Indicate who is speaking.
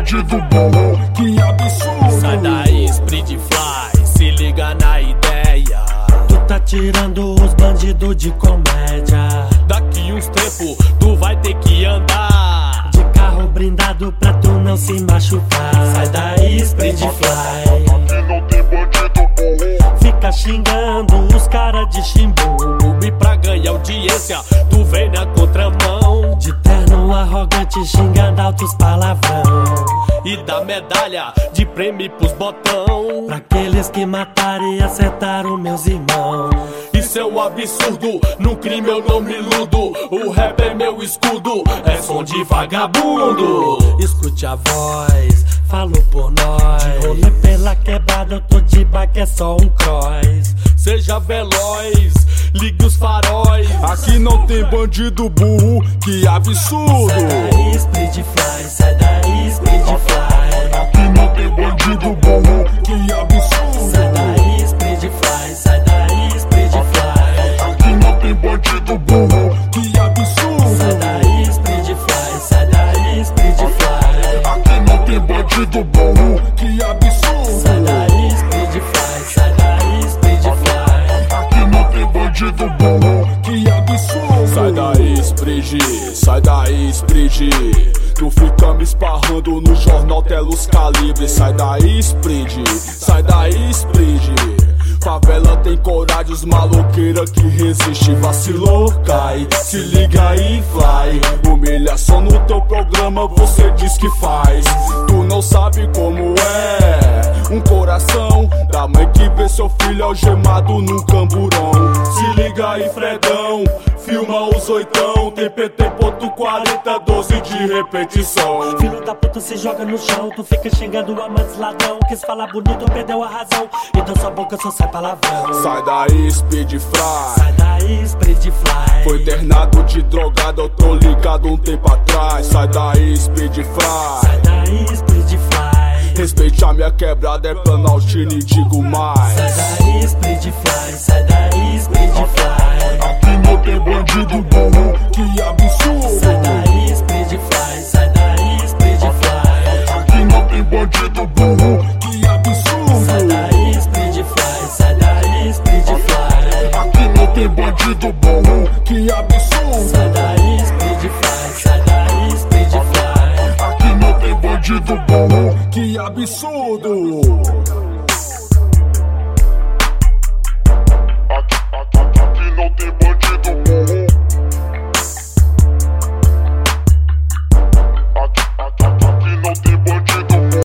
Speaker 1: bandido bom, que absurdo.
Speaker 2: Sai daí, Speed Fly, se liga na ideia.
Speaker 3: Tu tá tirando os bandidos de comédia.
Speaker 2: Daqui uns tempos tu vai ter que andar
Speaker 3: de carro blindado pra tu não se machucar. Sai daí, Speed Fly,
Speaker 1: Aqui não tem bandido bom.
Speaker 3: fica xingando os cara de chimbu.
Speaker 2: e pra ganhar audiência tu vem na contramão.
Speaker 3: De terno arrogante xingando altos palavrão.
Speaker 2: E dá medalha de prêmio pros botão.
Speaker 3: Pra aqueles que mataram e acertaram meus irmãos.
Speaker 2: Isso é um absurdo, no crime eu não me iludo. O rap é meu escudo, é som de vagabundo.
Speaker 3: Escute a voz, falo por nós. De rolê pela quebrada, eu tô de bike, é só um cross.
Speaker 2: Seja veloz, ligue os faróis.
Speaker 1: Aqui não tem bandido burro, que absurdo.
Speaker 3: Sai daí, Speed Fly, sai daí, Speed Fly.
Speaker 1: Aqui não tem bandido burro, que absurdo.
Speaker 3: Sai daí, Speed Fly, sai daí, Speed Fly.
Speaker 1: Aqui não tem bandido burro, que absurdo.
Speaker 3: Sai daí, Speed Fly, sai daí, Speed Fly.
Speaker 1: Aqui não tem bandido burro, que absurdo.
Speaker 3: Sai daí, Speed Fly, sai daí, Speed Fly.
Speaker 1: Aqui não tem bandido burro, que absurdo.
Speaker 4: Sai daí, Speed, sai daí, Speed. Tu fica me esparrando no jornal Telos Calibre. Sai daí, Speed, sai daí, Speed. Favela tem coragem, os maloqueira que resiste. Vacilou, cai, se liga aí, fly. Humilhação no teu programa, você diz que faz. Tu não sabe como é um coração da mãe que vê seu filho algemado num camburão. Se liga aí, Fredão, filma os oitão. Tem PT.40, 12 de repetição.
Speaker 3: Filho da puta se joga no chão, tu fica xingando amantes ladrão. Quis falar bonito, perdeu a razão, então sua boca só sai palavrão.
Speaker 4: Sai daí, Speed Fly.
Speaker 3: Sai daí, Speed Fly.
Speaker 4: Foi internado de drogado, eu tô ligado um tempo atrás. Sai daí, Speed Fly.
Speaker 3: Sai daí, Speed Fly.
Speaker 4: Respeite a minha quebrada, é Planaltina e digo mais.
Speaker 3: Sai daí, Speed Fly, sai daí, Speed Fly.
Speaker 1: Aqui não tem bandido burro, que absurdo.
Speaker 3: Sai daí, Speed Fly, sai daí, Speed Fly.
Speaker 1: Aqui não tem bandido burro, que absurdo.
Speaker 3: Sai daí, Speed Fly, sai daí, Speed Fly.
Speaker 1: Aqui não tem bandido burro, que absurdo.
Speaker 3: Sai daí, Speed Fly, sai daí, Speed Fly.
Speaker 1: Aqui não tem bandido burro, que absurdo.